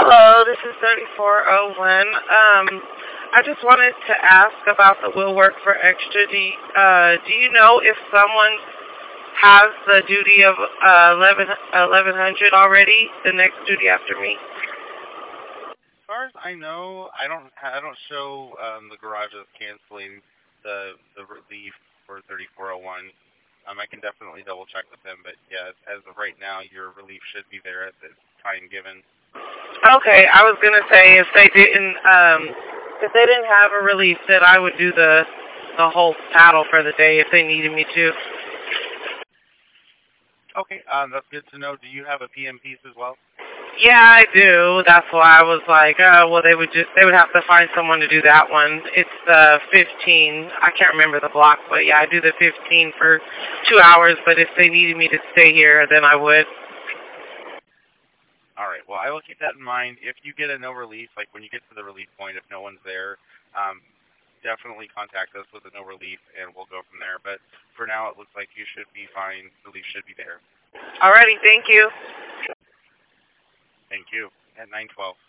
Hello, this is 3401. I just wanted to ask about the will work for extra. Do you know if someone has the duty of 1100 already, the next duty after me? As far as I know, I don't show the garages canceling the relief for 3401. I can definitely double check with them, but yeah, as of right now, your relief should be there at the time given. Okay, I was gonna say if they didn't have a relief, that I would do the whole paddle for the day if they needed me to. Okay, that's good to know. Do you have a PM piece as well? Yeah, I do. That's why I was like, oh, well, they would have to find someone to do that one. It's 15. I can't remember the block, but yeah, I do the 15 for 2 hours. But if they needed me to stay here, then I would. All right. Well, I will keep that in mind. If you get a no relief, like when you get to the relief point, if no one's there, definitely contact us with a no relief, and we'll go from there. But for now, it looks like you should be fine. Relief should be there. Alrighty, thank you. Thank you. At 912.